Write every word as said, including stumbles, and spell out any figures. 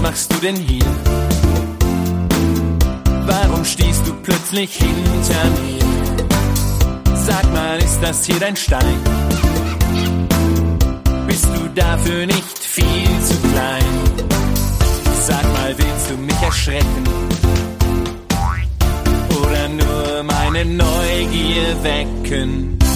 machst du denn hier? Warum stehst du plötzlich hinter mir? Sag mal, ist das hier dein Stein? Bist du dafür nicht viel zu klein? Sag mal, willst du mich erschrecken? Oder nur meine Neugier wecken?